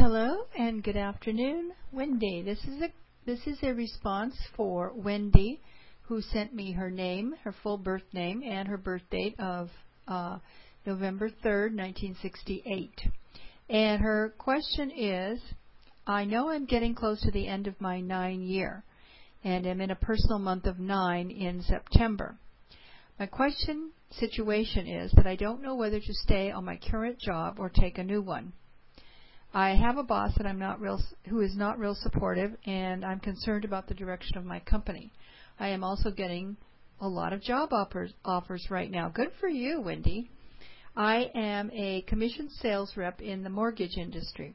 Hello and good afternoon, Wendy. This is a response for Wendy, who sent me her name, her full birth name, and her birth date of November 3rd, 1968. And her question is, I know I'm getting close to the end of my 9-year, and am in a personal month of 9 in September. My situation is that I don't know whether to stay on my current job or take a new one. I have a boss that who is not real supportive, and I'm concerned about the direction of my company. I am also getting a lot of job offers right now. Good for you, Wendy. I am a commissioned sales rep in the mortgage industry.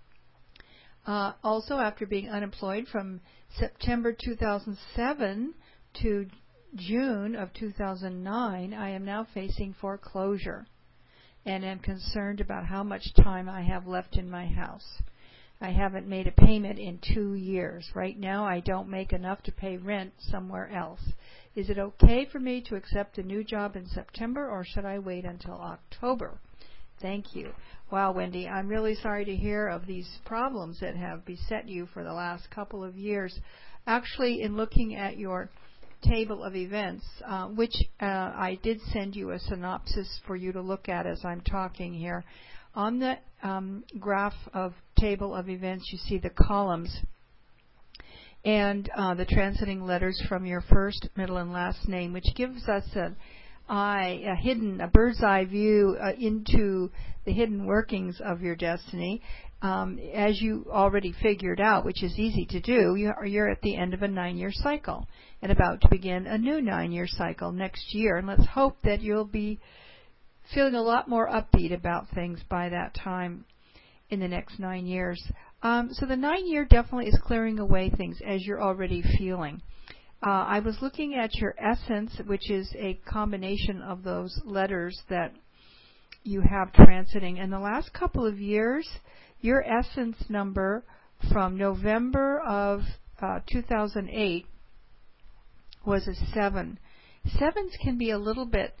Also, after being unemployed from September 2007 to June of 2009, I am now facing foreclosure and am concerned about how much time I have left in my house. I haven't made a payment in 2 years. Right now, I don't make enough to pay rent somewhere else. Is it okay for me to accept a new job in September, or should I wait until October? Thank you. Wow, Wendy, I'm really sorry to hear of these problems that have beset you for the last couple of years. Actually, in looking at your table of events, which I did send you a synopsis for you to look at as I'm talking here. On the graph of table of events, you see the columns and the transiting letters from your first, middle, and last name, which gives us a bird's eye view into the hidden workings of your destiny. As you already figured out, which is easy to do, you're at the end of a 9-year cycle and about to begin a new 9-year cycle next year. And let's hope that you'll be feeling a lot more upbeat about things by that time in the next 9 years. So the 9-year definitely is clearing away things as you're already feeling. I was looking at your essence, which is a combination of those letters that you have transiting. And the last couple of years, your essence number from November of 2008 was a 7. 7s can be a little bit,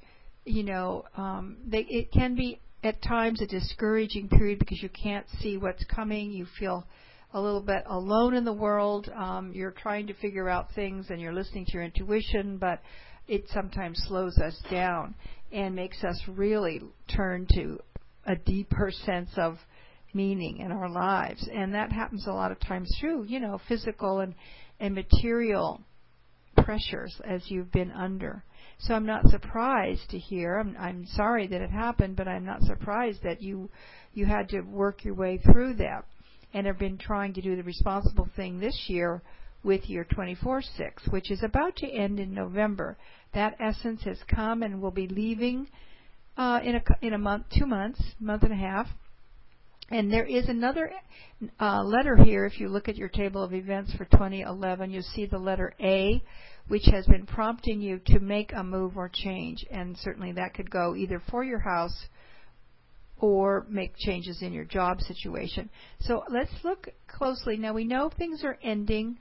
it can be at times a discouraging period because you can't see what's coming. You feel a little bit alone in the world. You're trying to figure out things and you're listening to your intuition, but it sometimes slows us down and makes us really turn to a deeper sense of meaning in our lives. And that happens a lot of times through, physical and material pressures as you've been under. So I'm not surprised to hear, I'm sorry that it happened, but I'm not surprised that you had to work your way through that and have been trying to do the responsible thing this year with your 24/6, which is about to end in November. That essence has come and will be leaving in a month, 2 months, month and a half. And there is another letter here. If you look at your table of events for 2011, you'll see the letter A, which has been prompting you to make a move or change. And certainly that could go either for your house or make changes in your job situation. So let's look closely. Now, we know things are ending.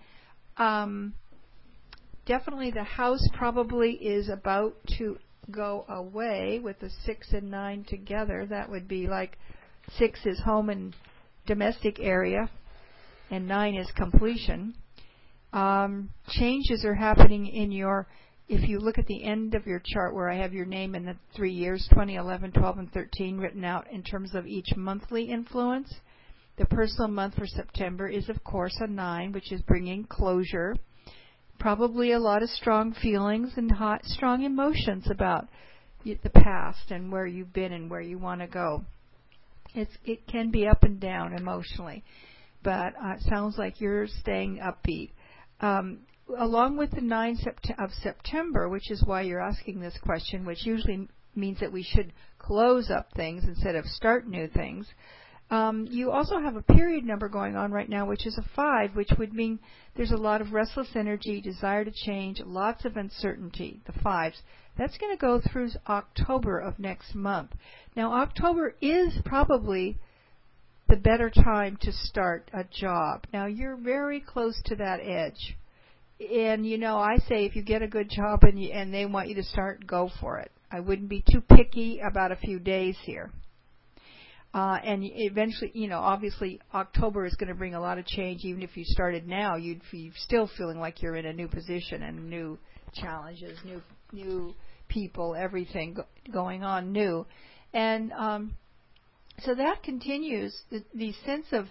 Definitely the house probably is about to go away with the 6 and 9 together. That would be like 6 is home and domestic area, and 9 is completion. Changes are happening in if you look at the end of your chart where I have your name in the 3 years, 2011, 12, and 13 written out in terms of each monthly influence. The personal month for September is, of course, a 9, which is bringing closure. Probably a lot of strong feelings and strong emotions about the past and where you've been and where you want to go. It can be up and down emotionally, but it sounds like you're staying upbeat. Along with the 9 of September, which is why you're asking this question, which usually means that we should close up things instead of start new things. You also have a period number going on right now, which is a 5, which would mean there's a lot of restless energy, desire to change, lots of uncertainty, the 5s. That's going to go through October of next month. Now, October is probably the better time to start a job. Now, you're very close to that edge. And, I say if you get a good job and they want you to start, go for it. I wouldn't be too picky about a few days here. And eventually, obviously October is going to bring a lot of change. Even if you started now, you'd be still feeling like you're in a new position and new challenges, new people, everything going on new. And so that continues. The sense of,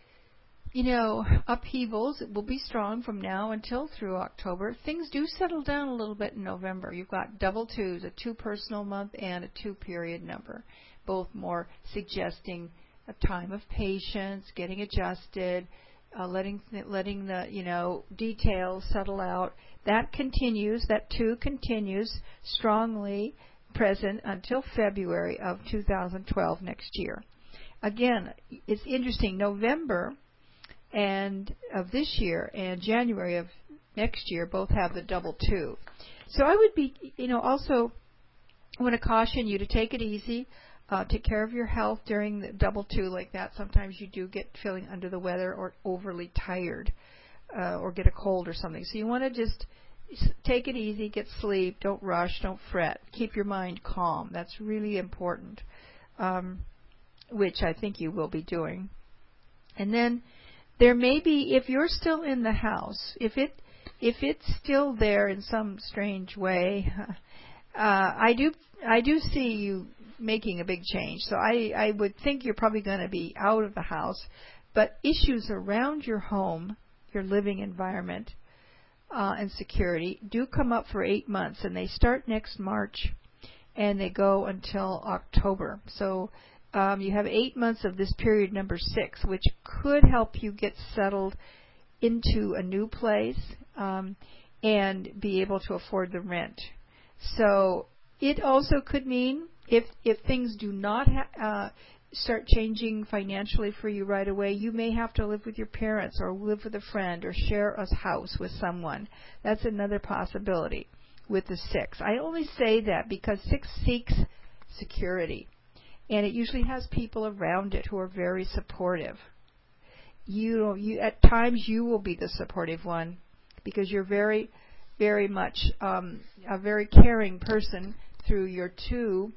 upheavals will be strong from now until through October. Things do settle down a little bit in November. You've got double twos, a 2 personal month and a 2 period number, both more suggesting a time of patience, getting adjusted, letting the details settle out. That continues. That 2 continues strongly present until February of 2012 next year. Again, it's interesting. November and of this year and January of next year both have the double 2. So I would be, also want to caution you to take it easy. Take care of your health during the double 2 like that. Sometimes you do get feeling under the weather or overly tired or get a cold or something. So you want to just take it easy, get sleep, don't rush, don't fret. Keep your mind calm. That's really important, which I think you will be doing. And then there may be, if you're still in the house, if it's still there in some strange way, I do see you making a big change. So I would think you're probably going to be out of the house, but issues around your home, your living environment, and security do come up for 8 months, and they start next March, and they go until October. So you have 8 months of this period number 6, which could help you get settled into a new place and be able to afford the rent. So it also could mean if things do not start changing financially for you right away, you may have to live with your parents or live with a friend or share a house with someone. That's another possibility with the 6. I only say that because 6 seeks security, and it usually has people around it who are very supportive. You at times you will be the supportive one because you're very, very much a very caring person through your 2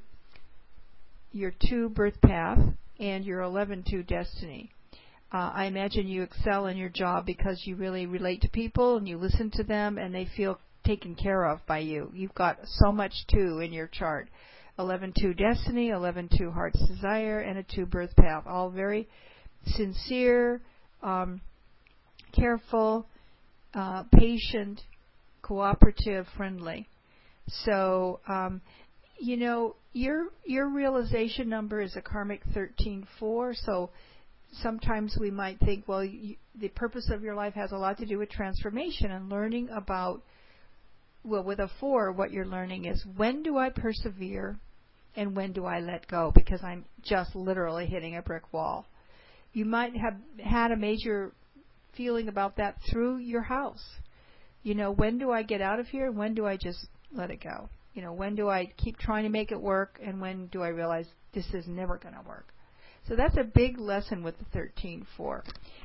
birth path and your 11-2 destiny. I imagine you excel in your job because you really relate to people and you listen to them and they feel taken care of by you. You've got so much 2 in your chart. 11-2 destiny, 11-2 heart's desire, and a 2 birth path. All very sincere, careful, patient, cooperative, friendly. So, your realization number is a karmic 13-4. So sometimes we might think, well, the purpose of your life has a lot to do with transformation and learning about, well, with a 4, what you're learning is when do I persevere and when do I let go because I'm just literally hitting a brick wall. You might have had a major feeling about that through your house. When do I get out of here and when do I just let it go? When do I keep trying to make it work and when do I realize this is never going to work? So that's a big lesson with the 13-4.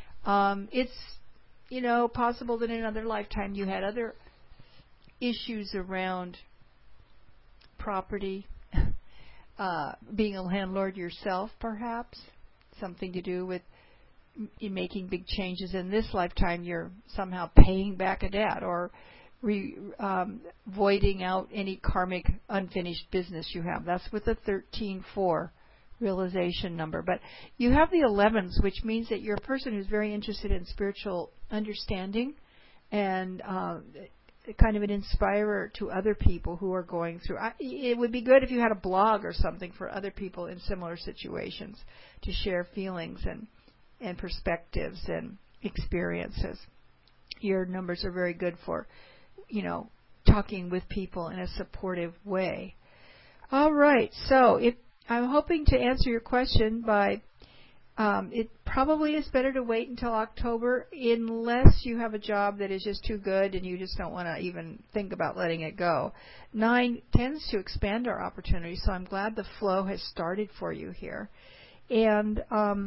It's, possible that in another lifetime you had other issues around property, being a landlord yourself perhaps, something to do with making big changes in this lifetime. You're somehow paying back a debt or voiding out any karmic unfinished business you have. That's with the 13-4 realization number. But you have the 11s, which means that you're a person who's very interested in spiritual understanding and kind of an inspirer to other people who are going through. It would be good if you had a blog or something for other people in similar situations to share feelings and perspectives and experiences. Your numbers are very good for, talking with people in a supportive way. All right, so I'm hoping to answer your question by it probably is better to wait until October unless you have a job that is just too good and you just don't want to even think about letting it go. 9 tends to expand our opportunities, so I'm glad the flow has started for you here. And,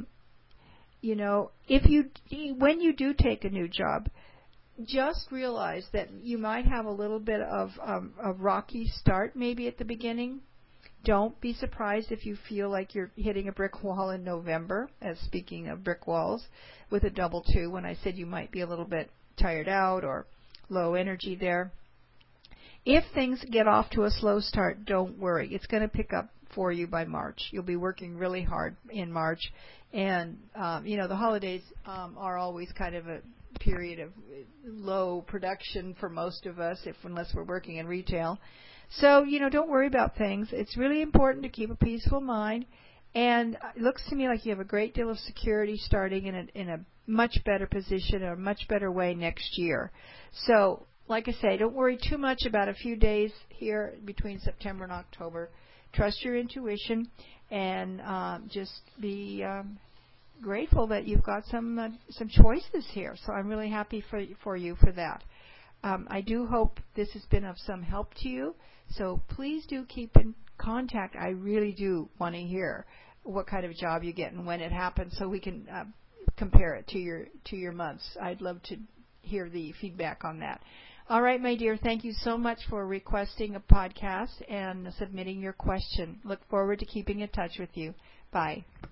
when you do take a new job, just realize that you might have a little bit of a rocky start maybe at the beginning. Don't be surprised if you feel like you're hitting a brick wall in November, as speaking of brick walls, with a double 2, when I said you might be a little bit tired out or low energy there. If things get off to a slow start, don't worry. It's going to pick up for you by March. You'll be working really hard in March. And, the holidays are always kind of a period of low production for most of us, unless we're working in retail. So, don't worry about things. It's really important to keep a peaceful mind. And it looks to me like you have a great deal of security starting in a much better position, or a much better way next year. So, like I say, don't worry too much about a few days here between September and October. Trust your intuition, and just be grateful that you've got some choices here. So I'm really happy for you for that. I do hope this has been of some help to you. So please do keep in contact. I really do want to hear what kind of job you get and when it happens, so we can compare it to your months. I'd love to hear the feedback on that. All right, my dear, thank you so much for requesting a podcast and submitting your question. Look forward to keeping in touch with you. Bye.